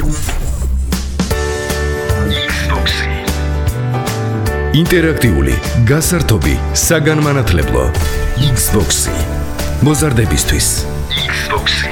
ინტერაქტიული, გასართობი, საგანმანათლებლო. Xbox-ი. მოზარდებისთვის. Xbox-ი.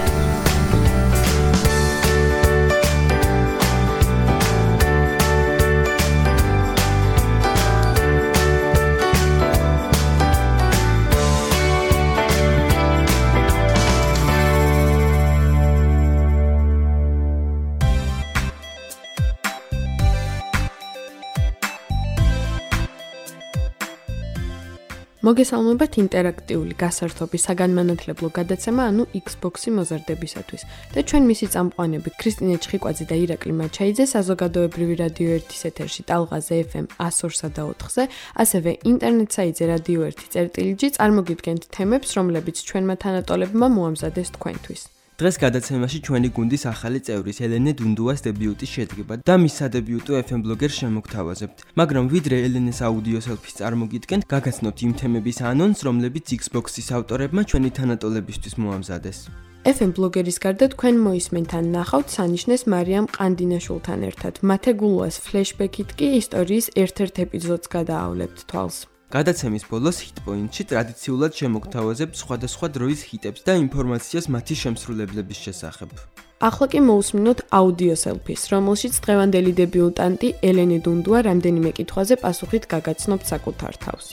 მოგესალმებათ ინტერაქტიული გასართობი საგანმანათლებლო გადაცემა, ანუ Xbox-ი მოზარდებისათვის. და ჩვენ მისი წამყვანები ქრისტინე ჩხიკვაძე და ირაკლი მაჩაიძე საზოგადოებრივი რადიო 1-ის ეთერში ტალღაზე FM 102-სა და 4-ზე, ასევე ინტერნეტ საიტზე რადიო 1.წერტილიჯი წარმოგიდგენთ თემებს, რომლებიც ჩვენმა თანატოლებმა მოამზადეს თქვენთვის. დღეს გადაცემაში ჩვენი გუნდის ახალი წევრის ელენე დუნდუას დებიუტი შედგება და მის სადებიუტო FM ბლოგერს შემოგთავაზებთ. მაგრამ ვიდრე ელენეს აუდიო სელფის წარმოგიდგენთ, გაგაცნობთ იმ თემების ანონსს, რომლებიც Xbox-ის ავტორებმა ჩვენი თანატოლებისთვის მოამზადეს. FM ბლოგერის გარდა თქვენ მოისმენთ ან ნახავთ სანიშნეს მარიამ ყანდინაშვილთან ერთად. მათე გულვას ფლეშბექით კი ისტორიის ერთ-ერთ ეპიზოდს გადაავლებთ თვალს. გადაცემის ბოლოს ჰიტ-პოინტში ტრადიციულად შემოგთავაზებთ სხვადასხვა დროის ჰიტებს და ინფორმაციას მათი შემსრულებლების შესახებ. ახლა კი მოусმინოთ აუდიო სელფის, რომელშიც დღევანდელი დებიუტანტი ელენე დუნდუა რამდენიმე კითხვაზე პასუხით გაგაცნობთ საკუთარ თავს.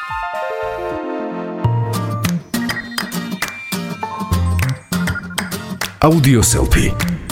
აუდიო სელფი.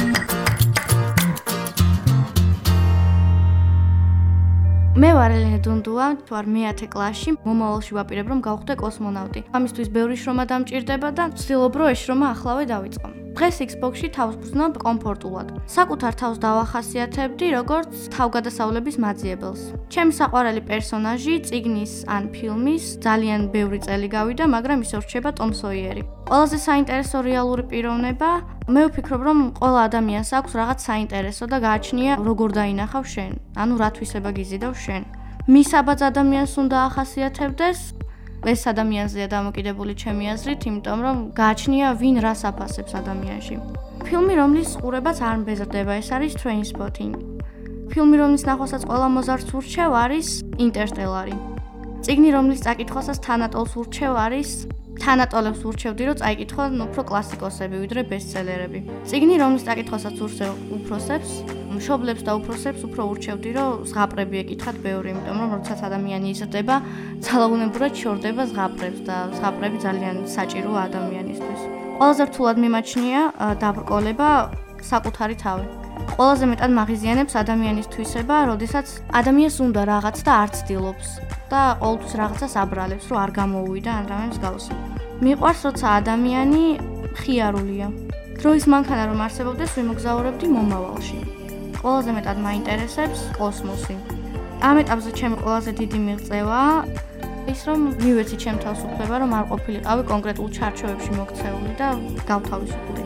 მე ვარ ელენე დუნდუა, ვარ მე-10 კლასში, მომავალში ვაპირებ რომ გავხდე კოსმონავტი. ამისთვის ბევრი შრომა დამჭირდება და ვცდილობ რომ ეს შრომა ახლავე დავიწყო. დღეს Xbox-ში თავს ვგრძნობ კომფორტულად. საკუთარ თავს დავახასიათებდი როგორც თავგადასავლების მაძიებელს. ჩემი საყვარელი პერსონაჟი წიგნის ან ფილმის ძალიან ბევრი წელი გავიდა, მაგრამ ისევ რჩება ტომ სოიერი. ყველაზე საინტერესო რეალური პიროვნება, მე ვფიქრობ რომ ყველა ადამიანს აქვს რაღაც საინტერესო და გააჩნია როგორ დაინახავ შენ, ანუ რა თვისება გიზიდავ შენ. მის აბაც ადამიანს უნდა ახასიათებდეს, ეს ადამიანზეა დამოკიდებული ჩემი აზრით, იმიტომ რომ გააჩნია ვინ რას აფასებს ადამიანში. ფილმი, რომლის ყურებაც არ მბეზრდება, ეს არის Trainspotting. ფილმი, რომლის ნახვასაც ყველა მოზარდს ურჩევ, არის Interstellar. წიგნი, რომლის წაკითხვასაც თანატოლს ურჩევ, არის თანატოლებს ურჩევდი, რომ წაიკითხონ უფრო კლასიკოსები, ვიდრე ბესტსელერები. წიგნი, რომლის წაკითხვასაც ურჩევ უფროსებს, მშობლებს და უფროსებს უფრო ურჩევდი, რომ ზღაპრები ეკითხათ ბევრი, იმიტომ რომ როდესაც ადამიანი იზრდება, ძალაუნებურად შორდება ზღაპრებს და ზღაპრები ძალიან საჭიროა ადამიანისთვის. ყველაზე რთულად მიმაჩნია დაბრკოლება საკუთარი თავი. ყველაზე მეტად მაღიზიანებს ადამიანის თვისება, როდესაც ადამიანს უნდა რაღაც და არ ცდილობს და ყოველთვის რაღაცას აბრალებს, რომ არ გამოუვიდა ან რამე მსგავსი. მიყვარს, როცა ადამიანი ხიარულია. დროის მანქანა რომ არსებობდეს, ვიმოგზაურებდი მომავალში. ყველაზე მეტად მაინტერესებს კოსმოსი. ამ ეტაპზე ჩემი ყველაზე დიდი მიღწევაა ის, რომ მივეცი ჩემ თავისუფლება, რომ არ ყოფილიყავი კონკრეტულ ჩარჩოებში მოქცეული და გავთავისუფლდი.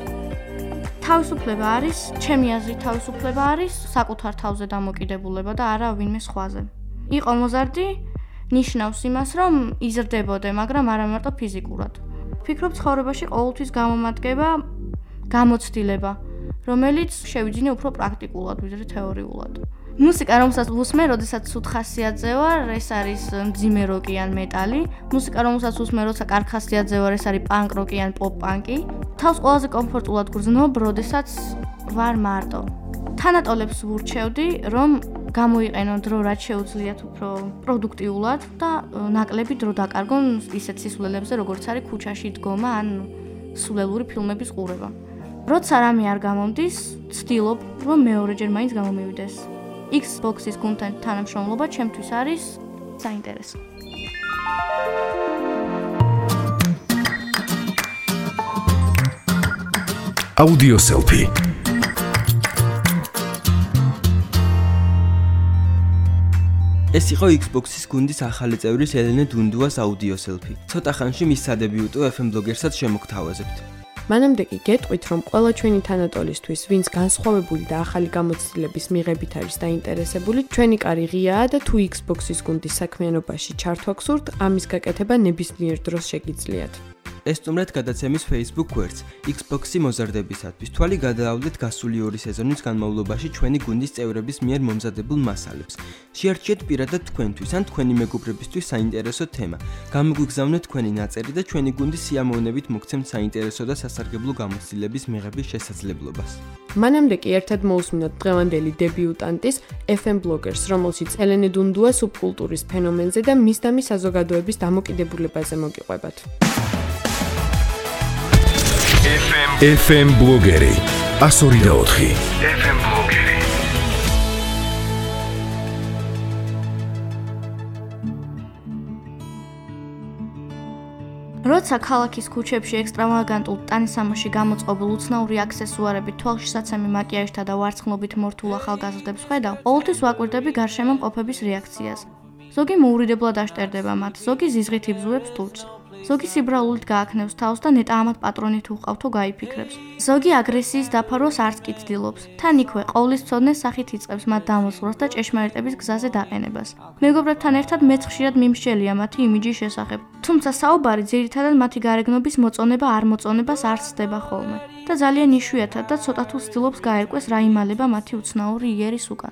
თავისუფლება არის, ჩემი აზრით თავისუფლება არის საკუთარ თავზე დამოკიდებულება და არა ვინმე სხვაზე. იყო მოზარდი ნიშნავს იმას, რომ იზრდებოდე, მაგრამ არა მარტო ფიზიკურად. ვფიქრობ, ცხოვრებაში ყოველთვის გამომადგება გამოცდილება, რომელიც შევიძინე უფრო პრაქტიკულად, ვიდრე თეორიულად. მუსიკა, რომელსაც ვუსმენ, როდესაც ცუდ ხასიათზე ვარ, ეს არის მძიმე როკი ან მეტალი. მუსიკა, რომელსაც ვუსმენ, როცა კარგ ხასიათზე ვარ, ეს არის პანკ როკი ან პოპ პანკი. თავს ყველაზე კომფორტულად გრძნობ, როდესაც ვარ მარტო. თანატოლებს ვურჩევდი, რომ გამოიყენონ დრო, რაც შეუძლიათ უფრო პროდუქტიულად და ნაკლები დრო დაკარგონ ისეთ სისულელებზე, როგორც არის ქუჩაში დგომა ან სულელური ფილმების ყურება. როცა რამე არ გამომდის, ვცდილობ, რომ მეორეჯერ მაინც გამომივიდეს. Xbox-ის გუნდთან თანამშრომლობა ჩემთვის არის საინტერესო. აუდიო სელფი. ეს იყო Xbox-ის გუნდის ახალი წევრის ელენე დუნდუას აუდიო სელფი. ცოტა ხანში მის სადებიუტო FM ბლოგერსაც შემოგთავაზებთ. მანამდე კი გეტყვით, რომ ყველა ჩვენი თანატოლისთვის, ვინც განსხვავებული და ახალი გამოცდილების მიღებით არის დაინტერესებული, ჩვენი კარი ღიაა და თუ Xbox-ის გუნდის საქმიანობაში ჩართვა გსურთ, ამის გაკეთება ნებისმიერ დროს შეგიძლიათ. ეს სტუმრად გადაცემის Facebook გვერდს Xbox-ი მოზარდებისათვის თვალი გადაავლეთ გასული 2 სეზონის განმავლობაში ჩვენი გუნდის წევრების მიერ მომზადებულ მასალებს. შეარჩიეთ პირადად თქვენთვის ან თქვენი მეგობრებისთვის საინტერესო თემა. გამოგვიგზავნეთ თქვენი ნაწერი და ჩვენი გუნდის სიამოვნებით მოგცემთ საინტერესო და სასარგებლო გამოცდილების მიღების შესაძლებლობას. მანამდე კი ერთად მოусმინოთ დღევანდელი დებიუტანტის FM ბლოგერს, რომელშიც ელენე დუნდუა სუბკულტურის ფენომენზე და მისდამი საზოგადოების დამოკიდებულებაზე მოგიყვებათ. FM ბლოგერი 102.4 FM ბლოგერი როცა ქალაქის ქუჩებში ექსტრავაგანტულ ტანისამოში გამოწყობილ უცნაური აქსესუარებით, თვალშისაცემი მაკიაჟთა და ვარცხნობით მორთულ ახალგაზრდებს ხედავ, ყოველთვის ვაკვირდები გარშემო მყოფების რეაქციას. ზოგი მოურიდებლად აშტერდება მათ, ზოგი ზიზღით იბზუებს ტურს. ზოგი სიბრალულით გააქნევს თავს და ნეტა ამათ პატრონით უყავთო გაიფიქრებს. ზოგი აგრესიის დაფარვას არც კი ცდილობს. თან იქვე ყოვლისმცოდნეს სახით იწყებს მათ დამოსვლას და ჭეშმარიტების გზაზე დაყენებას. მეგობრებთან ერთად მეც ხშირად მიმსჯელია მათი იმიჯის შესახებ. თუმცა საუბარი ძირითადად მათი გარეგნობის მოწონება არ მოწონებას არ სცდება ხოლმე და ძალიან იშვიათად და ცოტა თუ ცდილობს გაერკვეს რა იმალება მათი უცნაური იერის უკან.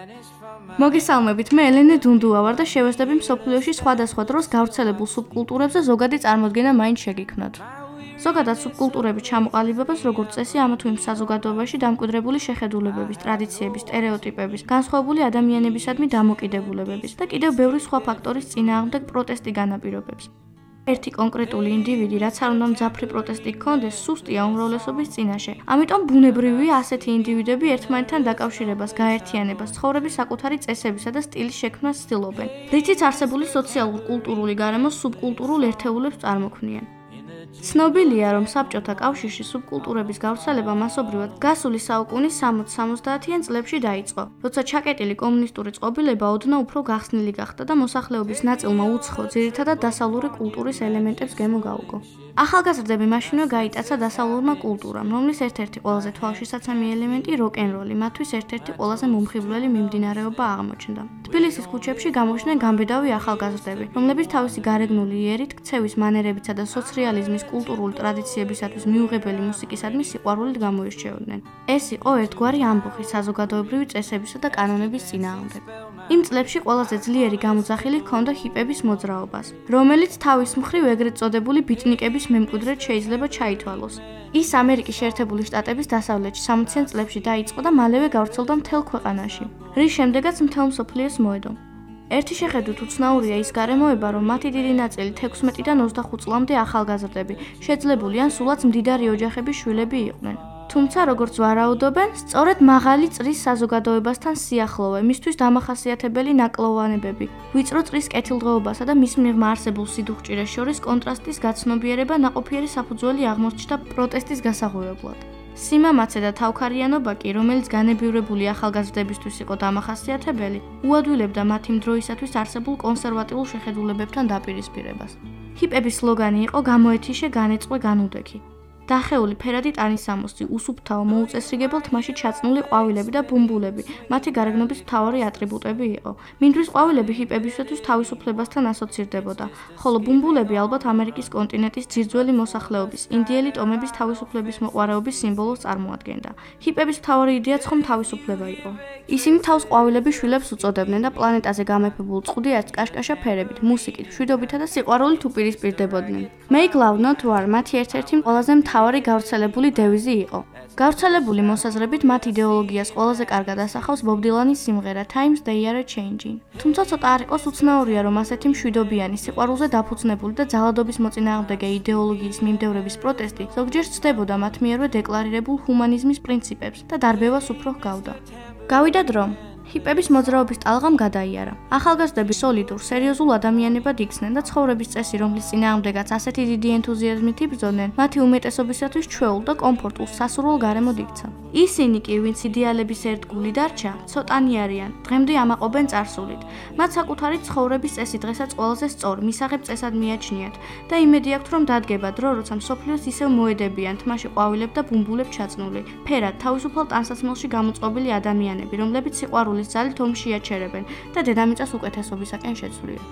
მოგესალმებით, მე ელენე დუნდუა ვარ და შევეცდები მსოფლიოში სხვადასხვა დროს გავრცელებულ სუბკულტურებზე ზოგადი წარმოდგენა მაინც შეგიქმნათ. ზოგადად სუბკულტურები ჩამოყალიბებას როგორც წესი ამა თუ იმ საზოგადოებაში დამკვიდრებული შეხედულებების, ტრადიციების, სტერეოტიპების, განსხვავებული ადამიანებისადმი დამოკიდებულებების და კიდევ ბევრი სხვა ფაქტორის წინააღმდეგ პროტესტი განაპირობებს. ერთი კონკრეტული ინდივიდი, რაც არ უნდა მძაფრი პროტესტი გქონდეს, სუსტია უმრავლესობის წინაშე. ამიტომ ბუნებრივია ასეთი ინდივიდები ერთმანეთთან დაკავშირებას, გაერთიანებას, ცხოვრების საკუთარი წესებისა და სტილის შექმნას ცდილობენ. რითიც არსებული სოციალურ-კულტურული გარემოს სუბკულტურულ ერთეულებს წარმოქმნიან. ცნობილია, რომ საბჭოთა კავშირში სუბკულტურების გავრცელება მასობრივად გასული საუკუნის 60-70-იან წლებში დაიწყო, როცა ჩაკეტილი კომუნისტური წყობილება ოდნავ უფრო გახსნილი გახდა და მოსახლეობის ნაწილმა უცხო, ძირითადად დასავლური კულტურის ელემენტებს გემო გაუგო. ახალგაზრდები მაშინვე გაიტაცა დასავლურმა კულტურამ, რომლის ერთ-ერთი ყველაზე თვალშისაცემი ელემენტი როკ-ენ-როლი, მათთვის ერთ-ერთი ყველაზე მომხიბვლელი მიმდინარეობა აღმოჩნდა. თბილისის ქუჩებში გამოჩნდნენ გამბედავი ახალგაზრდები, რომლებიც თავისი გარეგნული იერით, ქცევის მანერებითა და სოციალიზმის კულტურული ტრადიციებისათვის მიუღებელი მუსიკისადმი სიყვარულით გამოირჩეოდნენ. ეს იყო ერთგვარი ამბოხი საზოგადოებრივი წესებისა და კანონების წინააღმდეგ. იმ წლებში ყველაზე ძლიერი გამოძახილი ჰქონდა ჰიპების მოძრაობას, რომელიც თავის მხრივ ეგრეთ წოდებული ბიტნიკების მემკვიდრედ შეიძლება ჩაითვალოს. ის ამერიკის შეერთებული შტატების დასავლეთში 60-იან წლებში დაიწყო და მალევე გავრცელდა მთელ ქვეყანაში, რის შემდეგაც მთელ მსოფლიოს მოედო. ერთი შეხედვით უცნაურია ის გარემოება, რომ მათი დიდი ნაწილი 16-დან 25 წლამდე ახალგაზრდები, შეძლებული ან სულაც მდიდარი ოჯახების შვილები იყვნენ. თუმცა, როგორც ვარაუდობენ, სწორედ მაღალი წრის საზოგადოებასთან სიახლოვე, მისთვის დამახასიათებელი ნაკლოვანებები, ვიწრო წრის კეთილდღეობასა და მის მიღმა არსებულ სიდუხჭირეს შორის კონტრასტის გაცნობიერება ნაყოფიერი საფუძველი აღმოჩნდა პროტესტის გასაღვევებლად. სიმამაცე და თავქარიანობა კი, რომელიც განებივრებული ახალგაზრდებისთვის იყო დამახასიათებელი, უადვილებდა მათი დროისათვის არსებულ კონსერვატიულ შეხედულებებთან დაპირისპირებას. ჰიპების სლოგანი იყო გამოეთიშე, განეწყვე, განუდექი. დახეული ფერადი ტანისამოსი, უსუფთავო, მოუწესრიგებელ თმაში ჩაწნული ყვავილები და ბუმბულები, მათი გარეგნობის მთავარი ატრიბუტები იყო. მინდვრის ყვავილები ჰიპებისათვის თავისუფლებასთან ასოცირდებოდა, ხოლო ბუმბულები ალბათ ამერიკის კონტინენტის ძირძველი მოსახლეობის, ინდიელი ტომების თავისუფლების მოყვარეობის სიმბოლოს წარმოადგენდა. ჰიპების მთავარი იდეაც ხომ თავისუფლება იყო. ისინი თავს ყვავილების შვილებს უწოდებდნენ და პლანეტაზე გამეფებულ წყუდიას კაშკაშა ფერებით, მუსიკით, მშვიდობითა და სიყვარულით უპირისპირდებოდნენ. Make love not war მათი ერთ-ერთი ყველაზე მთავარი გავრცელებული დევიზი იყო. გავრცელებული მოსაზრებით მათ იდეოლოგიას ყველაზე კარგად ასახავს ბობ დილანის სიმღერა Times They Are Changing. თუმცა ცოტა არ იყოს უცნაურია, რომ ასეთი მშვიდობიანი, სიყვარულზე დაფუძნებული და ძალადობის მოწინააღმდეგე იდეოლოგიის მიმდევრების პროტესტი ზოგჯერ ცდებოდა მათ მიერვე დეკლარირებულ ჰუმანიზმის პრინციპებს და დარბევას უფრო ჰგავდა. გავიდა დრო. ჰიპების მოძრაობის ტალღამ გადაიარა. ახალგაზრდები სოლიდურ, სერიოზულ ადამიანებად იქცნენ და ცხოვრების წესი, რომლის წინააღმდეგაც ასეთი დიდი ენთუზიაზმით იბრძოდნენ, მათი უმეტესობისათვის ჩვეულ და კომფორტულ სასურველ გარემოდ იქცა. ისინი კი, ვინც იდეალების ერთგული დარჩა, ცოტანი არიან, დღემდე ამაყობენ წარსულით. მათ საკუთარი ცხოვრების წესი დღესაც ყველაზე სწორ, მისაღებ წესად მიაჩნიათ და იმედი აქვთ, რომ დადგება დრო, როცა მსოფლიოს ისევ მოედებიან თმაში ყვავილებ და ბუმბულებ ჩაწნული, ფერად თავისუფალ ტანსაცმელში გამოწყობილი ადამიანები, რომლებიც სიყვარულის ძალით ომში აჩერებენ და დედამიწას უკეთესობისაკენ შეცვლიან.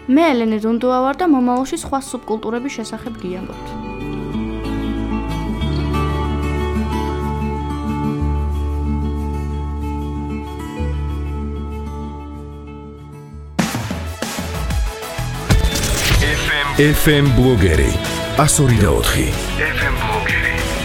მე ელენე დუნდუა ვარ და მომავალში სხვა სუბკულტურების შესახებ გიამბობთ. FM ბლოგერი 102.4 FM ბლოგერი.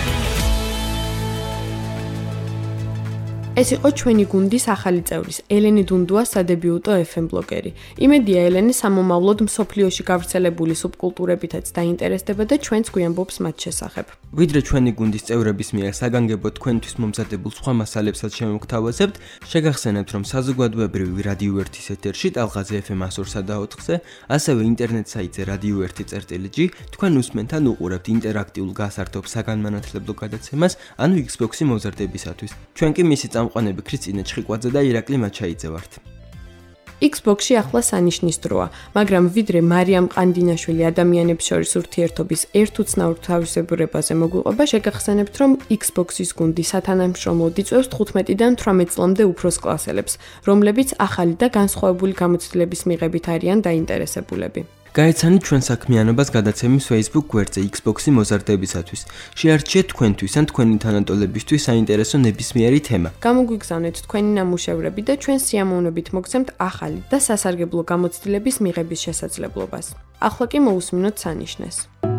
ეს იყო ჩვენი გუნდის ახალი წევრის ელენე დუნდუას სადებიუტო FM ბლოგერი. იმედია ელენე სამომავლოდ მსოფლიოში გავრცელებული სუბკულტურებითაც დაინტერესდება და ჩვენს გვიამბობს მათ შესახებ. ვიდრე ჩვენი გუნდის წევრების მიერ საგანგებოდ თქვენთვის მომზადებულ სხვა მასალებსაც შემოგთავაზებთ, შეგახსენებთ, რომ საზოგადოებრივი რადიო 1-ის ეთერში ტალღაზე FM 104.4-ზე, ასევე ინტერნეტ საიტზე რადიო 1.gr თქვენ უსმენთ ან უყურებთ ინტერაქტიულ გასართობ საგანმანათლებლო გადაცემას, ანუ Xbox-ი მოზარდებისათვის. ჩვენ კი მისი წამყვანები ქრისტინე ჩხიკვაძე და ირაკლი მაჩაიძე ვართ. Xbox-ში ახლა სანიშნის დროა, მაგრამ ვიდრე მარიამ ყანდინაშვილი ადამიანებს შორის ურთიერთობის ერთუცნაურ თავისებურებაზე მოგვიყვება, შეგახსენებთ, რომ Xbox-ის გუნდი სათანამშრომლოდ იწვევს 15-დან 18 წლამდე უფროს კლასელებს, რომლებიც ახალი და განსხვავებული გამოცდილების მიღებით არიან დაინტერესებულები. გაეცანით ჩვენ საქმიანობას გადაცემის Facebook გვერდზე Xbox-ი მოზარდებისათვის. შეარჩიეთ თქვენთვის ან თქვენი თანატოლებისთვის საინტერესო ნებისმიერი თემა. გამოგვიგზავნეთ თქვენი ნამუშევრები და ჩვენ სიამოვნებით მოგცემთ ახალი და სასარგებლო გამოცდილების მიღების შესაძლებლობას. ახლა კი მოусმინოთ სანიშნეს.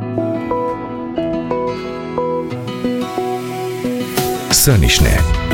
სანიშნე.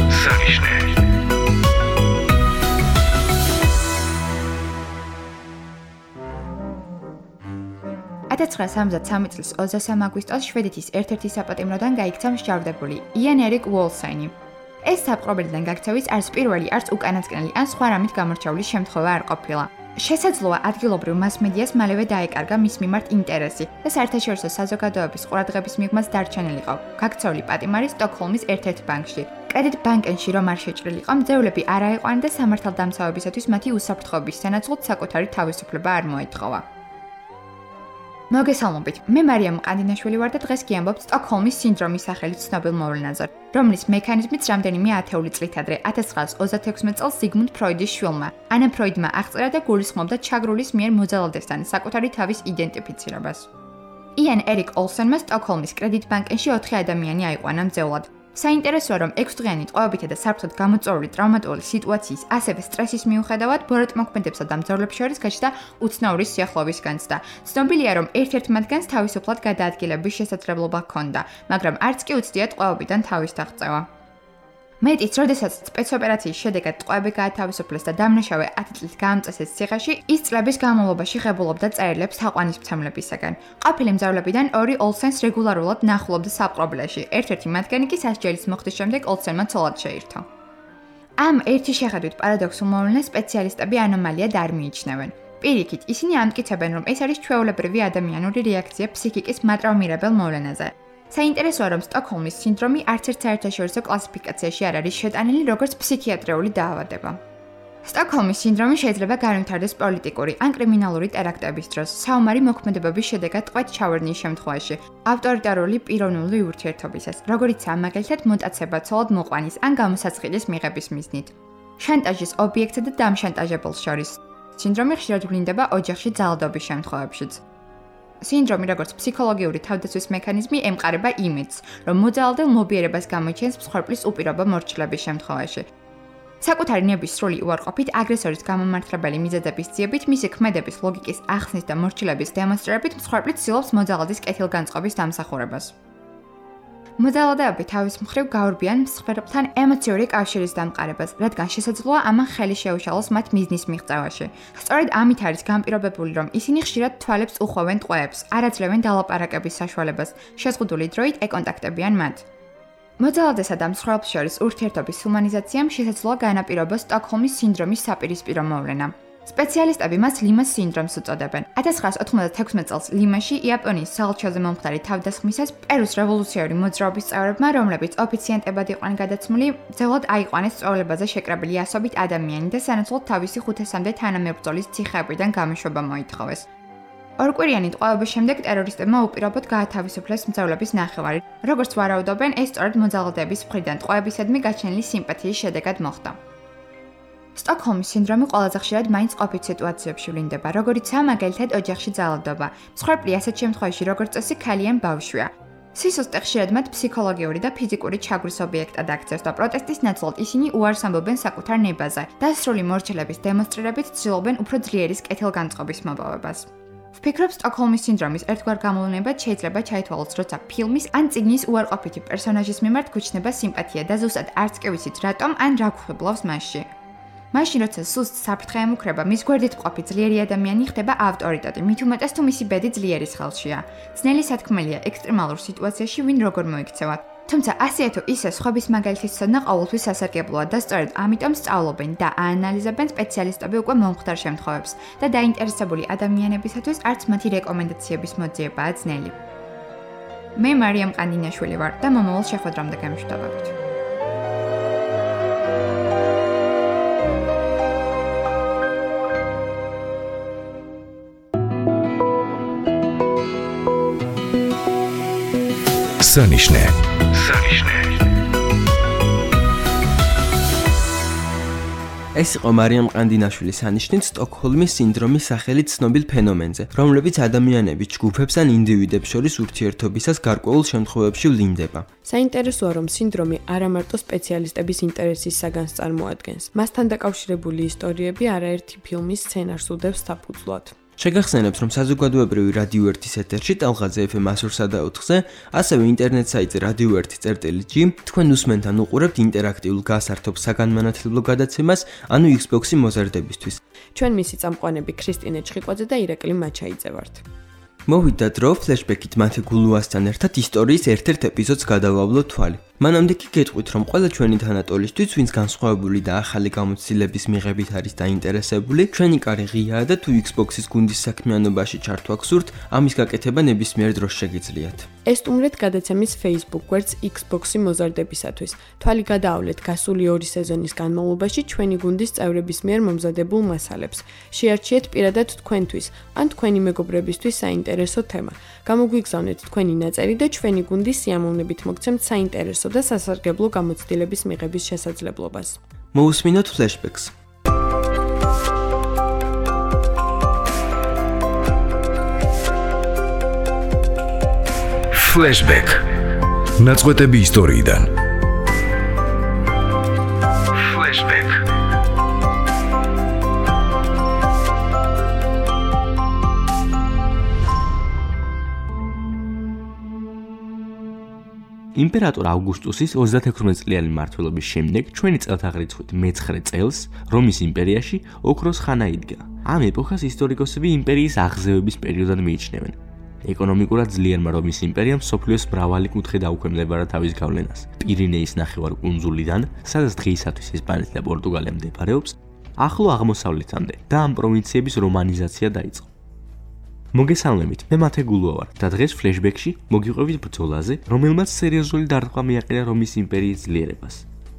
1973 წლის 23 აგვისტოს შვედეთის ერთ-ერთი საპატიმროდან გაიქცა მსჯავრდებული იენ ერიკ უოლსაინი. ეს საპყრობილიდან გაქცევის არც პირველი, არც უკანასკნელი ან სხვა რამით გამორჩეული შემთხვევა არ ყოფილა. შესაძლოა ადგილობრივ მასმედიას მალევე დაეკარგა მის მიმართ ინტერესი და საერთაშორისო საზოგადოების ყურადღების მიღმაც დარჩენილიყო. გაქცეული პატიმარი სტოკჰოლმის ერთ-ერთ ბანკში. კრედიტ ბანკენში რომ არ შეჭრილიყო, მძევლები არ აიყვანენ და სამართალდამცავებისათვის მათი უსაფრთხოების სანაცვლოდ საკუთარი თავისუფლება არ მოეთხოვა. მოგესალმებით, მე მარიამ ყანდინაშვილი ვარ და დღეს გიამბობთ სტოკჰოლმის სინდრომის სახელით ცნობილ მოვლენაზე, რომლის მექანიზმიც რამდენიმე ათეული წლით ადრე 1936 წელს ზიგმუნდ ფროიდის შვილმა, ანა ფროიდმა აღწერა და გულისხმობდა ჩაგრულის მიერ მოძალადესთან საკუთარი თავის იდენტიფიცირებას. იენ ერიკ ოლსენმა სტოკჰოლმის კრედიტ ბანკენში 4 ადამიანი აიყვანა მძევლად. საინტერესოა, რომ 6 დღიანი ტყვეობითა და საფრთხოდ გამოწვეული ტრავმატული სიტუაციის, ასევე სტრესის მიუხედავად, ბოროტმოქმედებსა და მძევლებს შორის გაჩნდა უცნაური სიახლოვის განცდა. ცნობილია, რომ ერთ-ერთ მათგანს თავისუფლად გადაადგილების შესაძლებლობა ჰქონდა, მაგრამ არც კი უცდია ტყვეობიდან თავის დაღწევა. მეტიც, როდესაც სპეცოპერაციის შედეგად ტყვეები გაათავისუფლეს და დამნაშავე 10 წლით გაამწესეს ციხეში, ის წლების განმავლობაში ღებულობდა წერილებს თაყვანისმცემლებისაგან. ყოფილი მძევლებიდან 2 ოლსენს რეგულარულად ნახულობდა საპყრობილეში, ერთ-ერთი მათგანი კი სასჯელის მოხდის შემდეგ ოლსენმა ცოლად შეირთო. ამ ერთი შეხედვით პარადოქსულ მოვლენას სპეციალისტები ანომალიად არ მიიჩნევენ. პირიქით, ისინი ამტკიცებენ, რომ ეს არის ჩვეულებრივი ადამიანური რეაქცია ფსიქიკის მატრაუმირებელ მოვლენაზე. საინტერესოა, რომ სტოკჰოლმის სინდრომი არც ერთ საერთაშორისო კლასიფიკაციაში არ არის შეტანილი როგორც ფსიქიატრიული დაავადება. სტოკჰოლმის სინდრომი შეიძლება განვითარდეს პოლიტიკური ან კრიმინალური ტერაქტების დროს, საომარი მოქმედებების შედეგად ტყვედ ჩავერნის შემთხვევაში, ავტორიტარული პიროვნული ურთიერთობისას, როგორიცაა მაგალითად მოტაცება ცოლად მოყვანის ან გამოსაცხიდის მიღების მიზნით. შანტაჟის ობიექტსა და დამშანტაჟებელს შორის. სინდრომი ხშირად ვლინდება ოჯახში ძალადობის შემთხვევებშიც. სინდრომი როგორც ფსიქოლოგიური თავდაცვის მექანიზმი ემყარება იმედს, რომ მოძალადელ მობიერებას გამოიჩენს მსხვერპლის უპირობო მორჩილების შემთხვევაში. საკუთარი ნების სრული უარყოფით, აგრესორის გამომართლებელი მიზეზების ძიებით, მისი ქმედების ლოგიკის ახსნის და მორჩილების დემონსტრირებით მსხვერპლი ცდილობს მოძალადის კეთილგანწყობის დამსახურებას. მოძალადეები თავის მხრივ გაურბიან მსხვერპლთან ემოციური კავშირის დამყარებას, რადგან შესაძლოა ამან ხელი შეუშალოს მათ მიზნის მიღწევაში. სწორედ ამით არის განპირობებული, რომ ისინი ხშირად თვალებს უხვევენ ტყვეებს, არ აძლევენ დალაპარაკების საშუალებას, შეზღუდული დროით ეკონტაქტებიან მათ. მოძალადესა და მსხვერპლს შორის ურთიერთობის ჰუმანიზაციამ შესაძლოა განაპირობოს სტოკჰოლმის სინდრომის საპირისპირო მოვლენა. სპეციალისტები მას ლიმას სინდრომს უწოდებენ. 1996 წელს ლიმაში იაპონიის საელჩოზე მომხდარი თავდასხმისას პერუს რევოლუციური მოძრაობის წევრებმა, რომლებიც ოფიციანტებად იყვნენ გადაცმული, ძველად აიყვანეს წვეულებაზე შეკრებილი ასობით ადამიანი და სანაცვლოდ თავისი 500-მდე თანამებრძოლის ციხეებიდან გამოშვება მოითხოვეს. ორკვირიანი ტყვეობის შემდეგ ტერორისტებმა უპირობოდ გაათავისუფლეს მძევლების ნახევარი. როგორც ვარაუდობენ, ეს სწორედ მოძალადეების მხრიდან ტყვეებისადმი გაჩენილი სიმპათიის შედეგად მოხდა. სტოკჰოლმის სინდრომი ყველაზე ხშირად მაინც ყოფით სიტუაციებში ვლინდება, როგორიცაა მაგალითად ოჯახში ძალადობა. მსხვერპლი ასეთ შემთხვევაში როგორც წესი ქალი ან ბავშვია. სისუსტე ხშირად მათ ფსიქოლოგიური და ფიზიკური ჩაგვრის ობიექტად აქცევს და პროტესტის ნაცვლად ისინი უარს ამბობენ საკუთარ ნებაზე. დასრული მორჩილების დემონსტრირებით ცდილობენ უფრო ძლიერის კეთილგანწყობის მოპოვებას. ვფიქრობ, სტოკჰოლმის სინდრომის ერთგვარ გამოვლენებად შეიძლება ჩაითვალოს, როცა ფილმის ან წიგნის უარყოფითი პერსონაჟის მიმართ გვიჩნდება სიმპათია და ზუსტად არც კი ვიცით რატომ ან რა გვხიბლავს მასში. მაშინ, როცა სუსტ საფრთხე ემუქრება, მის გვერდით მყოფი ძლიერი ადამიანი ხდება ავტორიტეტი, მით უმეტეს თუ მისი ბედი ძლიერის ხელშია. ძნელი სათქმელია ექსტრემალურ სიტუაციაში ვინ როგორ მოიქცევათ. თუმცა ასე თუ ისე სხვების მაგალითის ცოდნა ყოველთვის სასარგებლოა და სწორედ ამიტომ სწავლობენ და აანალიზებენ სპეციალისტები უკვე მომხდარ შემთხვევებს და დაინტერესებული ადამიანებისათვის არც მათი რეკომენდაციების მოძიებაა ძნელი. მე მარიამ ყანდინაშვილი ვარ და მომავალ შეხვედრამდე გამშვიდობებით. სანიშნე. ეს იყო მარიამ ყანდინაშვილის სანიშნით სტოკჰოლმის სინდრომის სახელით ცნობილ ფენომენზე, რომლებიც ადამიანების ჯგუფებს ან ინდივიდებს შორის ურთიერთობისას გარკვეულ შემთხვევებში ვლინდება. საინტერესოა, რომ სინდრომი არა მარტო სპეციალისტების ინტერესის საგანს წარმოადგენს. მასთან დაკავშირებული ისტორიები არაერთი ფილმის სცენარს უდევს საფუძვლად. შეგახსენებთ, რომ საზოგადოებრივი რადიო 1-ის ეთერში ტალღაზე FM 103 და 4-ზე, ასევე ინტერნეტ საიტზე radio 1.gi თქვენ უსმენთ ან უყურებთ ინტერაქტიულ გასართობ საგანმანათლებლო გადაცემას, ანუ Xbox-ი მოზარდებისთვის. ჩვენ მისი წამყვანები ქრისტინე ჩხიკვაძე და ირაკლი მაჩაიძე ვართ. მოვიდა დრო ფლეშბექით მათე გულუასთან ერთად ისტორიის ერთ-ერთ ეპიზოდს გადავავლოთ თვალი. მანამდე კი გეტყვით, რომ ყველა ჩვენი თანატოლისთვის, ვინც განსხვავებული და ახალი გამოცდილების მიღებით არის დაინტერესებული, ჩვენი კარი ღიაა და თუ Xbox-ის გუნდის საქმიანობაში ჩართვა გსურთ, ამის გაკეთება ნებისმიერ დროს შეგიძლიათ. ესტუმრეთ გადაცემის Facebook გვერდს Xbox-ი მოზარდებისათვის. თვალი გადაავლეთ გასული 2 სეზონის განმავლობაში ჩვენი გუნდის წევრების მიერ მომზადებულ მასალებს. შეარჩიეთ პირადად თქვენთვის ან თქვენი მეგობრებისთვის საინტერესო თემა. გამოგვიგზავნეთ თქვენი ნაწერი და ჩვენი გუნდის სიამოვნებით მოგცემთ საინტერესო და სასარგებლო გამოცდილების მიღების შესაძლებლობას. მოусმინოთ ფლეშბექს. ფლეშბექ. ნაწყვეტები ისტორიიდან. ფლეშბექ. იმპერატორ ავგუსტუსის 36 წლიანი მმართველობის შემდეგ ჩვენი წელთაღრიცხვით მე-9 წელს რომის იმპერიაში ოქროს ხანა იდგა. ამ ეპოქას ისტორიკოსები იმპერიის აღზევების პერიოდად მიიჩნევენ. ეკონომიკურად ძლიერმა რომის იმპერიამ მსოფლიოს მრავალი კუთხე დაუქვემდებარა თავის გავლენას. პირინეის ნახევარკუნძულიდან, სადაც დღეისათვის ესპანეთი და პორტუგალია მდებარეობს, ახლო აღმოსავლეთამდე და ამ პროვინციების რომანიზაცია დაიწყო. მოგესალმებით, მე მათე გულუა ვარ და დღეს ფლეშბექში მოგიყვებით ბრძოლაზე, რომელმაც სერიოზული დარტყმა მიაყენა რომის იმპერიის ძლიერებას.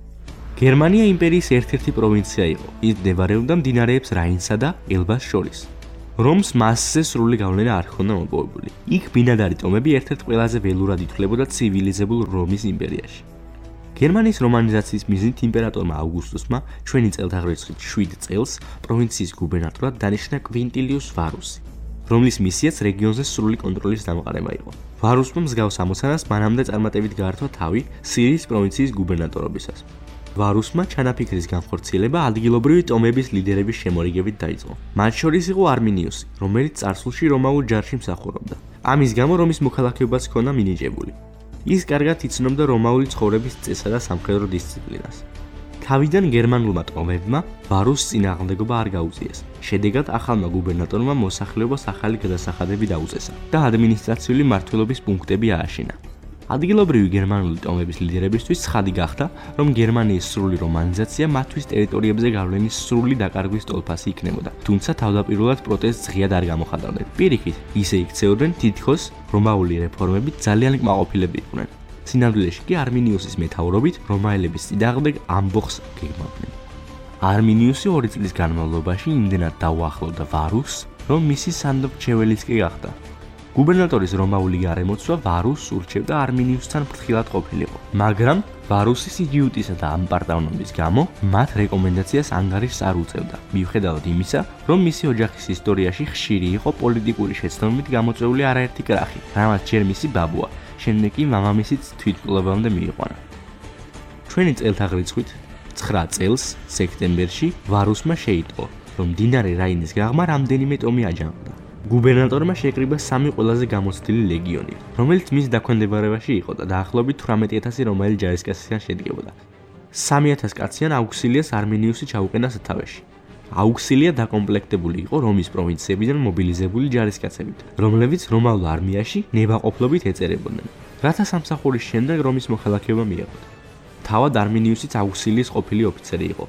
გერმანია იმპერიის ერთ-ერთი პროვინცია იყო. ის მდებარეობდა მდინარეებს რაინსა და ელბას შორის. რომს მასზე სრული გავლენა არ ჰქონდა მოპოვებული. იქ ბინადარი ტომები ერთ-ერთ ყველაზე ველურად ითვლებოდა ცივილიზებულ რომის იმპერიაში. გერმანიის რომანიზაციის მიზნით იმპერატორმა ავგუსტუსმა ჩვენი წელთაღრიცხვით 7 წელს პროვინციის გუბერნატორად დანიშნა კვინტილიუს ვარუსი, რომლის მისიაც რეგიონზე სრული კონტროლის დამყარება იყო. ვარუსმა მსგავს ამოცანას მანამდე წარმატებით გაართვა თავი სირიის პროვინციის გუბერნატორობისას. ვარუსმა ჩანაფიქრის განხორციელება ადგილობრივი ტომების ლიდერების შემორიგებით დაიწყო. მათ შორის იყო არმინიუსი, რომელიც წარსულში რომაულ ჯარში მსახურობდა. ამის გამო რომის მოქალაქეობაც ჰქონდა მინიჭებული. ის კარგად იცნობდა რომაული ცხოვრების წესსა და სამხედრო დისციპლინას. თავიდან გერმანულმა ტომებმა ვარუსს წინააღმდეგობა არ გაუწიეს. შედეგად ახალმა გუბერნატორმა მოსახლეობას ახალი გადასახადები დაუწესა და ადმინისტრაციული მმართველობის პუნქტები ააშენა. ადგილობრივი გერმანული ტომების ლიდერებისთვის ცხადი გახდა, რომ გერმანიის სრული რომანიზაცია მათთვის ტერიტორიებზე გავლენის სრული დაკარგვის ტოლფასი იქნებოდა. თუმცა თავდაპირველად პროტესტს ღიად არ გამოხატავდნენ. პირიქით, ისე იქცეოდნენ თითქოს რომაული რეფორმები ძალიან კმაყოფილები იყვნენ. სინამდვილეში კი არმინიუსის მეთაურობით რომაელების წინააღმდეგ ამბოხს გეგმავდნენ. არმინიუსი 2 წლის განმავლობაში იმდენად დაუახლოვდა ვარუსს, რომ მისი სანდობჩეველიც კი გახდა. გუბერნატორის რომაული გარემოცვა ვარუსს ურჩევდა არმინიუსთან ფრთხილად ყოფილიყო, მაგრამ ვარუსის იდიოტისა და ამპარტავნობის გამო მათ რეკომენდაციას ანგარიშს არ უწევდა, მიუხედავად იმისა, რომ მისი ოჯახის ისტორიაში ხშირი იყო პოლიტიკური შეცდომით გამოწვეული არაერთი კრახი, რამაც ჯერ მისი ბაბუა, შემდეგ კი მამამისიც თვითმკვლელობამდე მიიყვანა. ჩვენი წელთაღრიცხვით 9 წელს სექტემბერში ვარუსმა შეიტყო, რომ მდინარე რაინის გაღმა რამდენიმე ტომი აჯანყდა. გუბერნატორმა შეკრიბა 3 ყველაზე გამოცდილი ლეგიონი, რომელიც მის დაქვემდებარებაში იყო და დაახლოებით 18000 რომაელი ჯარისკაცისგან შედგებოდა. 3000 კაციან აუქსილიას არმინიუსი ჩაუყენა სათავეში. აუქსილია დაკომპლექტებული იყო რომის პროვინციებიდან მობილიზებული ჯარისკაცებით, რომლებიც რომაულ არმიაში ნებაყოფლობით ეწერებოდნენ, რათა სამსახურის შემდეგ რომის მოხელაქება მიეღოთ. თავად არმინიუსიც აუქსილიის ყოფილი ოფიცერი იყო.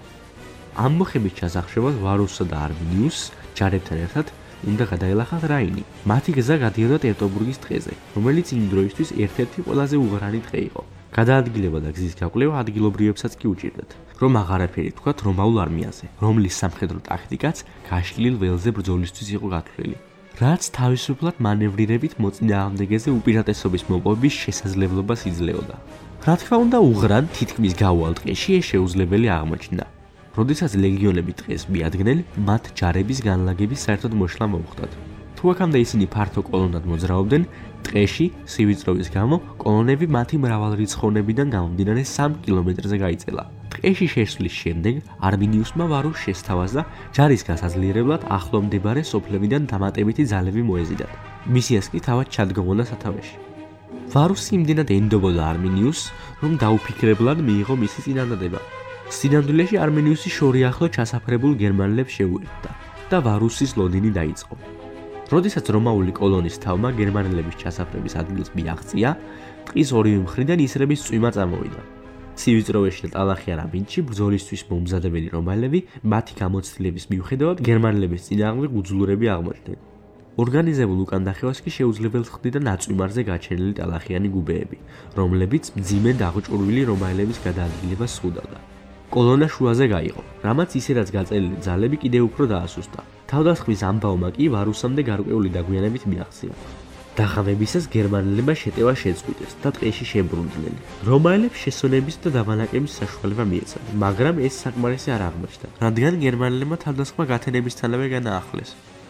ამ მოხების ჩასახშებას ვარუსსა და არმინიუსს ჯარებთან ერთად უნდა გადაელახათ რაინი. მათი გზა გადიოდა ტევტობურგის ტყეზე, რომელიც იმ დროისთვის ერთ-ერთი ყველაზე უღრანი ტყე იყო. გადაადგილება და გზის გაკვლევა ადგილობრივებსაც კი უჭირდათ, რომ აღარაფერი თქვათ რომაულ არმიაზე, რომლის სამხედრო ტაქტიკაც გაშლილ ველზე ბრძოლისთვის იყო გათვლილი, რაც თავისუფლად მანევრირებით მოწინააღმდეგეზე უპირატესობის მოპოვების შესაძლებლობას იძლეოდა. რა თქმა უნდა, უღრან თითქმის გაუვალ ტყეში ეს შეუძლებელი აღმოჩნდა. როდესაც ლეგიონები ტყეს მიადგნენ, მათ ჯარების განლაგების საერთოდ მოშლა მოუხდათ. თუ აქამდე ისინი ფართო კოლონად მოძრაობდნენ, ტყეში სივიწროვის გამო კოლონები მათი მრავალრიცხოვნებიდან გამომდინარე 3 კილომეტრზე გაიწელა. ტყეში შესვლის შემდეგ არმინიუსმა ვარუსს შესთავაზა ჯარის გასაძლიერებლად ახლო მდებარე სოფლებიდან დამატებითი ძალები მოეზიდათ. მისიას კი თავად ჩადგმოდა სათავეში. ვარუსი იმდენად ენდობოდა არმინიუსს, რომ დაუფიქრებლად მიიღო მისი წინადადება. სინამდვილეში არმინიუსი შორი ახლო ჩასაფრებულ გერმანელებს შეუერთდა და ვარუსის ლოდინი დაიწყო. როდესაც რომაული კოლონის თავმა გერმანელების ჩასაფრების ადგილს მიაღწია, ტყის ორივე მხრიდან ისრების წვიმა წამოვიდა. სივიწროვეში და ტალახიან ამინდში ბრძოლისთვის მომზადებელი რომაელები მათი გამოცდილების მიუხედავად გერმანელების წინააღმდეგ უძლურები აღმოჩნდნენ. ორგანიზებულ უკანდახევას კი შეუძლებელს ხდიდა ნაწვიმარზე გაჩენილი ტალახიანი გუბეები, რომლებიც მძიმე დაღჭურვილი რომაელების გადაადგილებას სხდავდა. კოლონა შუაზე გაიყო, რამაც ისედაც გაწელილი ძალები კიდევ უფრო დაასუსტა. თავდასხმის ამბავმა კი ვარუსამდე გარკვეული დაგვიანებით მიაღწია. დაღამებისას გერმანელებმა შეტევა შეწყვიტეს და ტყეში შებრუნდნენ. რომაელებს შესონების და დამანაკების საშუალება მიეცათ, მაგრამ ეს საკმარისი არ აღმოჩნდა, რადგან გერმანელებმა თავდასხმა გათენებისთანავე განაახლეს.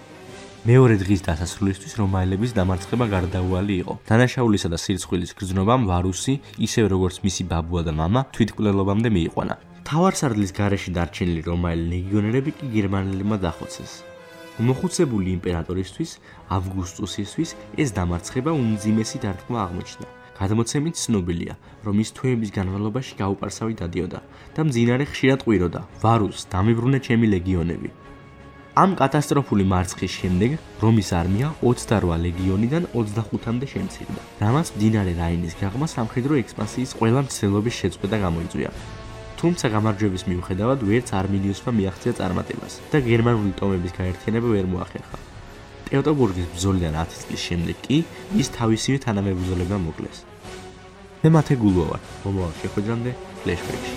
მეორე დღის დასასრულისთვის რომაელების დამარცხება გარდაუვალი იყო. დანაშაულისა და სირცხვილის გრძნობამ ვარუსი, ისევ როგორც მისი ბაბუა და მამა, თვითმკვლელობამდე მიიყვანა. თავარსარდლის გარეშე დარჩენილი რომაელი ლეგიონერები კი გერმანელებმა დახოცეს. მოხუცებული იმპერატორისთვის, ავგუსტუსისთვის ეს დამარცხება უმძიმესი დარტყმა აღმოჩნდა. გადმოცემით ცნობილია, რომ ის თვეების განმავლობაში გაუპარსავი დადიოდა და მძინარე ხშირად ყვიროდა: ვარუს, დამიბრუნე ჩემი ლეგიონები. ამ კატასტროფული მარცხის შემდეგ რომის არმია 28 ლეგიონიდან 25-მდე შემცირდა, რამაც მდინარე რაინის გაღმა სამხედრო ექსპანსიის ყველა მცდელობის შეწყვეტა გამოიწვია. თუმცა გამარჯვების მიუხედავად ვერც არმინიუსმა მიაღწია წარმატებას და გერმანული ტომების გაერთიანება ვერ მოახერხა. ტევტობურგის ბრძოლიდან 10 წლის შემდეგ კი ის თავისივე თანამებრძოლებმა მოკლეს. მე მათე გულუა ვარ, მომავალ შეხვედრამდე ფლეშბექში.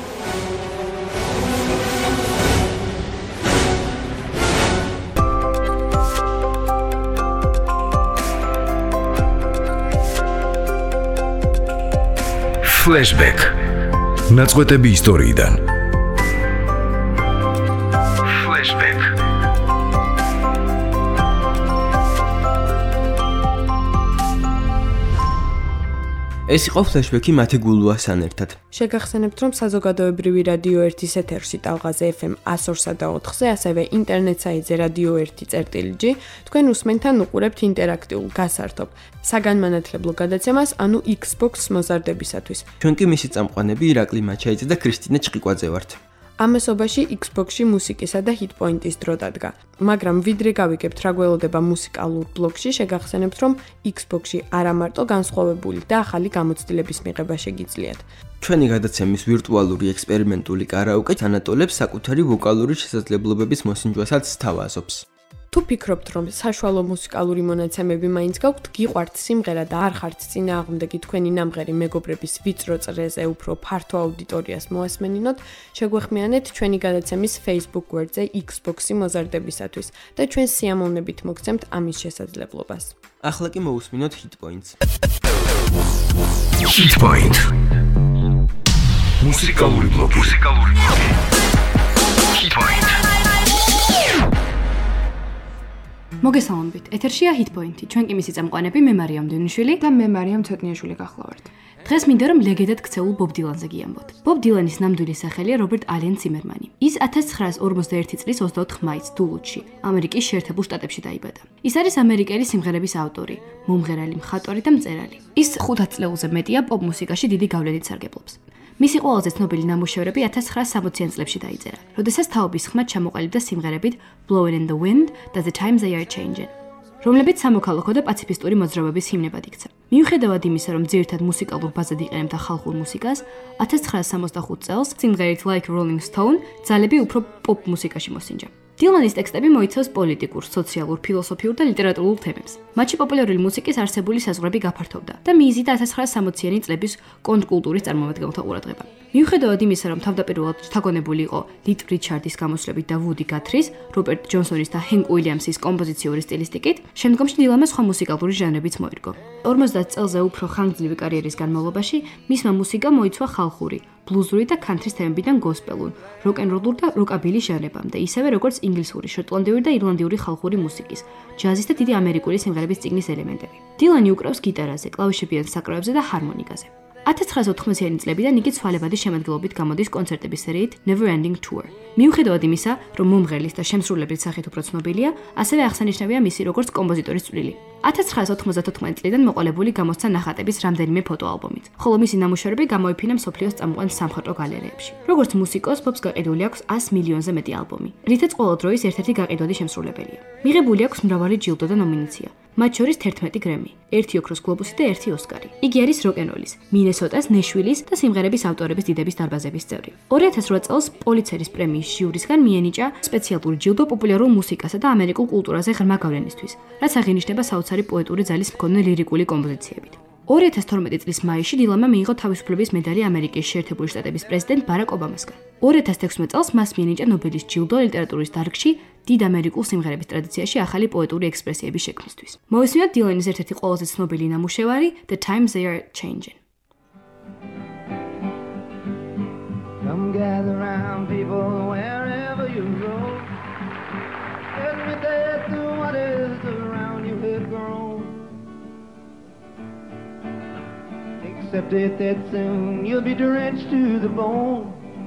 Flashback. ნაწყვეტები ისტორიიდან. Flashback. ეს იყო ფლეშბექი მათე გულუასთან ერთად. შეგახსენებთ, რომ საზოგადოებრივი რადიო 1-ის ეთერში ტალღაზე FM 102 და 4-ზე, ასევე ინტერნეტ საიტზე radio 1.g, თქვენ უსმენთ ან უყურებთ ინტერაქტიულ გასართობ საგანმანათლებლო გადაცემას, ანუ Xbox მოზარდებისათვის. ჩვენ კი მისი წამყვანები ირაკლი მაჩაიძე და ქრისტინე ჭყიკვაძე ვართ. ამასობაში Xbox-ში მუსიკისა და ჰიტ-პოინტის დრო დადგა. მაგრამ ვიდრე გავიგებთ რა გველოდება მუსიკალურ ბლოგში, შეგახსენებთ, რომ Xbox-ში არა მარტო განსხვავებული და ახალი გამოცდილების მიღება შეგიძლიათ. ჩვენი გადაცემის ვირტუალური ექსპერიმენტული კარაოკე თანატოლებს საკუთარი ვოკალური შესაძლებლობების მოსინჯვასაც სთავაზობს. თუ თუ ფიქრობთ, რომ საშუალო მუსიკალური მონაცემები მაინც გაქვთ, გიყვართ სიმღერა და არ ხართ წინააღმდეგი თქვენი ნამღერი მეგობრების ვიწრო წრეზე უფრო ფართო აუდიტორიას მოასმენინოთ, შეგვეხმიანეთ ჩვენი გადაცემის Facebook გვერდზე Xbox-ი მოზარდებისათვის და ჩვენ სიამოვნებით მოგცემთ ამის შესაძლებლობას. ახლა კი მოусმინოთ Hit Points. Hit Point. მუსიკალური ბლოგი. Hit Point. მოგესალმებით. ეთერშია Hit Point. ჩვენ კი მისი წამყვანები მე მარიამ დენიშვილი და მე მარიამ ცოტნიაშვილი გახლავართ. დღეს მინდა რომ ლეგენდად ქცეულ ბობ დილანზე გიამბოთ. ბობ დილანის ნამდვილი სახელია რობერტ ალენ ციმერმანი. ის 1941 წლის 24 მაისს დულუთში, ამერიკის შეერთებულ შტატებში დაიბადა. ის არის ამერიკელი სიმღერების ავტორი, მომღერალი, მხატვარი და მწერალი. ის 5 წელზე მეტია პოპ მუსიკაში დიდი გავლენით სარგებლობს. მისი ყველაზე ცნობილი ნამუშევრები 1960-იან წლებში დაიწერა, როდესაც თაობის ხმა ჩამოყალიბდა სიმღერებით Blowin' in the Wind და The Times They Are Changin', რომლებიც სამოქალაქო და პაციფისტური მოძრაობების ჰიმნებად იქცა. მიუხედავად იმისა, რომ ძირითად მუსიკალურ ბაზად იყენებდა ხალხურ მუსიკას, 1965 წელს სიმღერით Like Rolling Stone ძალები უფრო პოპ მუსიკაში მოსინჯა. დილანის ტექსტები მოიცავს პოლიტიკურ, სოციალურ, ფილოსოფიურ და ლიტერატურულ თემებს. მათში პოპულარული მუსიკის არსებული საზღვრები გაფართოვდა და მიიზიდა 1960-იანი წლების კონტრკულტურის წარმომადგენელთა ყურადღება. მიუხედავად იმისა, რომ თავდაპირველად შთაგონებული იყო ლიტ რიჩარდის გამოსვლებით და ვუდი გათრის, რობერტ ჯონსონის და ჰენკ უილიამსის კომპოზიციური სტილისტიკით, შემდგომში დილანმა სხვა მუსიკალური ჟანრებიც მოირგო. 50 წელზე უფრო ხანგრძლივი კარიერის განმავლობაში მისმა მუსიკამ მოიცვა ხალხური, ბლუზური და კანტრის თემებიდან გოსპელურ, როკ-ენ-როლურ და როკაბილი ჟანრებამდე, ისევე როგორც ინგლისური, შოტლანდიური და ირლანდიური ხალხური მუსიკის, ჯაზის და დიდი ამერიკული სიმღერების წიგნის ელემენტები. დილანი უკრავს გიტარაზე, კლავიშებიან საკრავებზე და ჰარმონიკაზე. 1980-იანი წლებიდან იგი ცვალებადი შემადგენლობით გამოდის კონცერტების სერიით Never Ending Tour. მიუხედავად იმისა, რომ მომღერლის და შემსრულებლის სახით უფრო ცნობილია, ასევე აღსანიშნავია მისი როგორც კომპოზიტორის წვლილი. 1994 წლიდან მოყოლებული გამოსცა ნახატების რამდენიმე ფოტოალბომით, ხოლო მისი ნამუშევრები გამოიფინა მსოფლიოს წამყვან სამხატვრო გალერეებში. როგორც მუსიკოს, ბობს გაყიდული აქვს 100 მილიონზე მეტი ალბომი, რითაც ყველა დროის ერთ-ერთი გაყიდვადი შემსრულებელია. მიღებული აქვს მრავალი ჯილდო და ნომინაცია, მათ შორის 11 გრემი, 1 ოქროს გლობუსი და 1 ოსკარი. იგი არის როკ-ენ-როლის, მინესოტას, ნეშვილის და სიმღერების ავტორების დიდების დარბაზების წევრი. 2008 წელს პოლიცერის პრემიის ჟიურისგან მიენიჭა სპეციალური ჯილდო პოპულარულ მუსიკასა და ამერიკულ კულტურაზე ღრმა გავლენისთვის, რაც აღინიშნება საოცარი პოეტური ძალის მქონე ლირიკული კომპოზიციებით. 2012 წლის მაისში დილანმა მიიღო თავისუფლების მედალი ამერიკის შეერთებული შტატების პრეზიდენტ ბარაკ ობამასგან. 2016 წელს მას მიენიჭა ნობელის ჯილდო ლიტერატურის დარგში დიდ ამერიკულ სიმღერების ტრადიციაში ახალი პოეტური ექსპრესიების შექმნისთვის. მოვისმინოთ დილანის ერთ-ერთი ყველაზე ცნობილი ნამუშევარი The Times They Are Changin'. Come gather round people wherever you go. Admit that what is around you has grown. Accept it that soon you'll be drenched to the bone.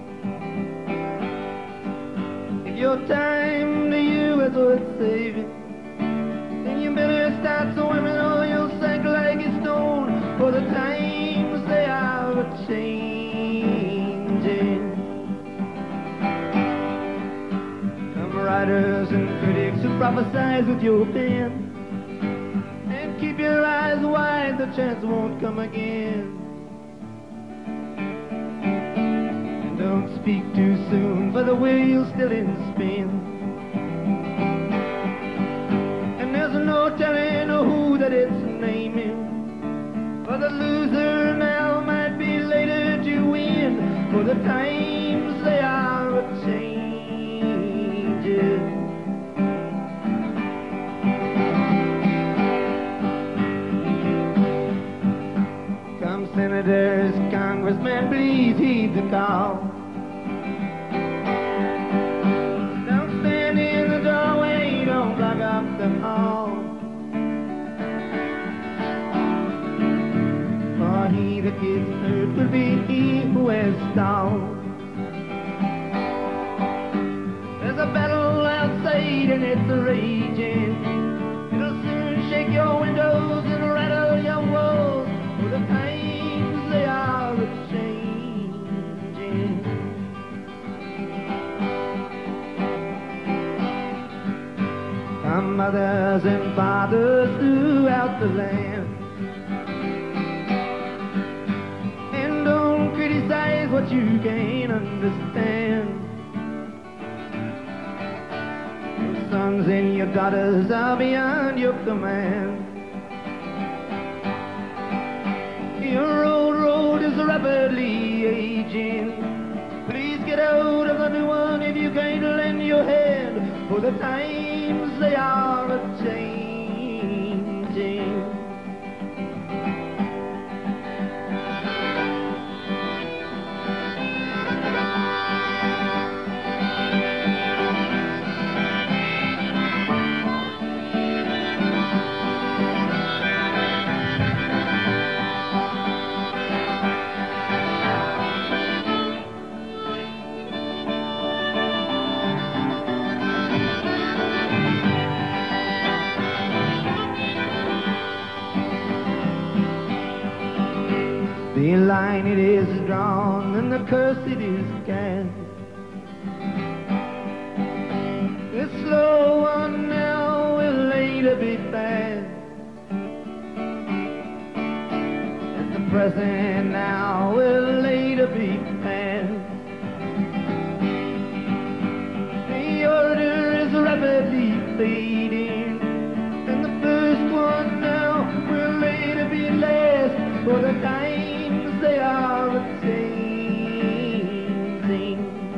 If your time to you is worth saving, then you better start swimming or you'll sink like a stone. For the times they are changing. Come writers and critics who prophesize with your pen, and keep your eyes wide, the chance won't come again. And don't speak too soon, for the wheel's still in spin. And there's no telling who that it's naming, for the loser now might be later to win. For the times they are changing. Come senators, congressmen, please heed the call. Don't stand in the doorway, don't block up the hall. For he that gets hurt will be he who has stalled. There's a battle outside and it's raging. It'll soon shake your windows and rattle your walls. For the times they are changing. Come mothers and fathers throughout the land, and don't criticize what you can't understand. Sons sons and your daughters are beyond your command. Your old road is rapidly aging. Please get out of the new one if you can't lend your hand, for the times they are a-changing. The line it is drawn and the curse it is cast. The slow one now will later be fast. And the present now will later be past. The order is rapidly fading, and the first one now will later be last, for the time they are a-changing.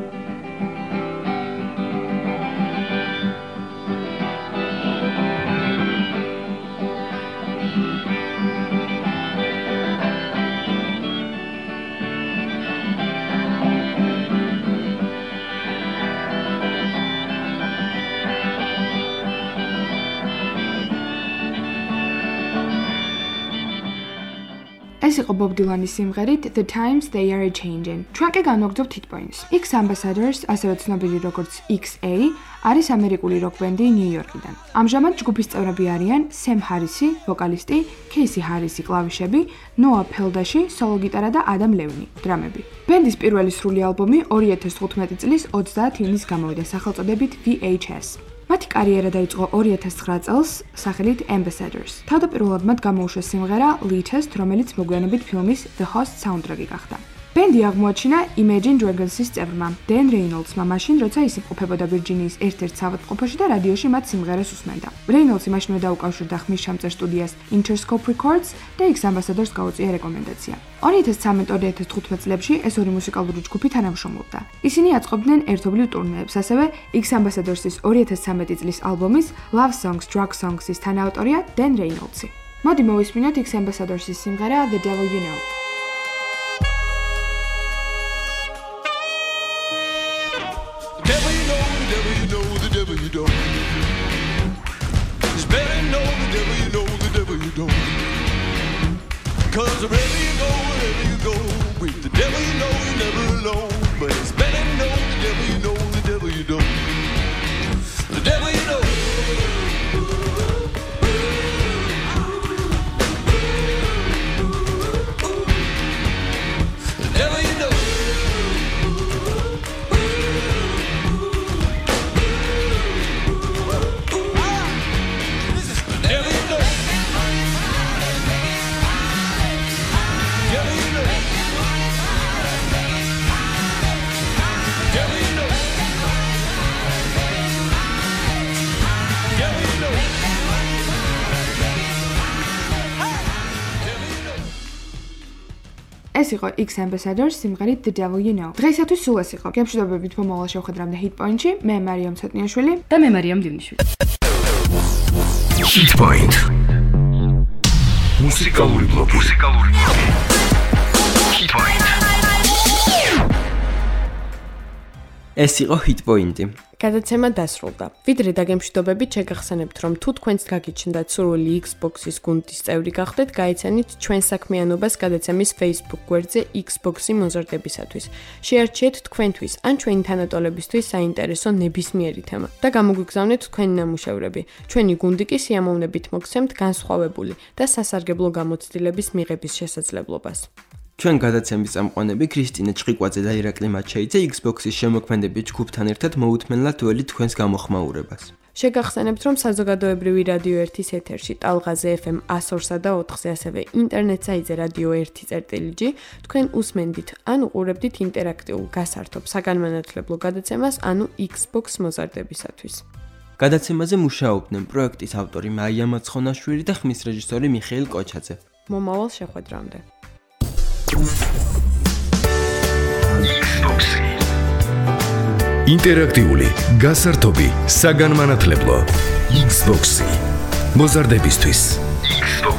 ეს იყო Bob Dylan-ის სიმღერით The Times They Are A-Changing. ჩვენ კი განვაგრძობთ Hit Points. X Ambassadors, ასევე ცნობილი როგორც XA, არის ამერიკული როკ ბენდი ნიუ-იორკიდან. ამჟამად ჯგუფის წევრები არიან Sam Harris-ი, ვოკალისტი, Casey Harris-ი, კლავიშები, Noah Peldashi, სოლო გიტარა და Adam Levine, დრამები. ბენდის პირველი სრული ალბომი 2015 წლის 30 ივნისს გამოვიდა სახელწოდებით VHS. მათი კარიერა დაიწყო 2009 წელს სახელით Ambassadors. თავდაპირველად მათ გამოუშვეს სიმღერა Latest, რომელიც მოგვიანებით ფილმის The Host საუნდტრეკი გახდა. ბენდი აღმოაჩინა Imagine Dragons-ის წევრმა, Dan Reynolds-მა მაშინ, როცა ის იმყოფებოდა ვირჯინიის ერთ-ერთ საავადმყოფოში და რადიოში მათ სიმღერას უსმენდა. Reynolds-ი მაშინვე დაუკავშირდა ხმის ჩამწერ სტუდიას Interscope Records და X Ambassadors გაუწია რეკომენდაცია. 2013-2015 წლებში ეს ორი მუსიკალური ჯგუფი თანამშრომლობდა. ისინი აწყობდნენ ერთობლივ ტურნეებს, ასევე X Ambassadors-ის 2013 წლის ალბომის Love Songs, Drug Songs-ის თანაავტორია Dan Reynolds-ი. მოდი მოვისმინოთ X Ambassadors-ის სიმღერა The Devil You Know. You don't. It's better to know the devil you know, the devil you don't. Cause wherever you go with the devil you know you're never alone. But it's better to know the devil you know, the devil you don't. The devil you know. ეს იყო X Ambassadors სიმღერით The Devil You Know. დღეისათვის სულ ეს იყო. გემშვიდობებით მომავალ შევხვედრამდე Hit Point-ში. მე მარიამ ცოტნიაშვილი და მე მარიამ დილნიშვილი. Hit Point. მუსიკალური ბლოგი. Hit Point. ეს იყო Hit Point-ი. გადაცემა დასრულდა. ვიდრე დაგემშვიდობებით შეგახსენებთ, რომ თუ თქვენს გაგიჩნდათ სურვილი Xbox-ის გუნდის წევრი გახდეთ, გაიცანით ჩვენ საქმიანობას გადაცემის Facebook გვერდზე Xbox-ი მოზარდებისათვის. შეარჩიეთ თქვენთვის ან ჩვენი თანატოლებისთვის საინტერესო ნებისმიერი თემა და გამოგვიგზავნეთ თქვენი ნამუშევრები. ჩვენი გუნდი კი სიამოვნებით მოგცემთ განსხვავებული და სასარგებლო გამოცდილების მიღების შესაძლებლობას. ჩვენ გადაცემის წამყვანები ქრისტინე ჩხიკვაძე და ირაკლი მაჩაიძე Xbox-ის შემოქმედებით ჯგუფთან ერთად მოუთმენლად ველი თქვენს გამოხმაურებას. შეგახსენებთ, რომ საზოგადოებრივი რადიო 1-ის ეთერში ტალღაზე FM 102-სა და 4-ზე, ასევე ინტერნეტ საიტზე რადიო 1.g თქვენ უსმენდით ან უყურებდით ინტერაქტიულ გასართობ საგანმანათლებლო გადაცემას, ანუ Xbox მოზარდებისათვის. გადაცემაზე მუშაობდნენ პროექტის ავტორი მაია მაცხონაშვილი და ხმის რეჟისორი მიხეილ კოჩაძე. მომავალ შეხვედრამდე. ინტერაქტიული, გასართობი, საგანმანათლებლო. Xbox-ი. მოზარდებისთვის.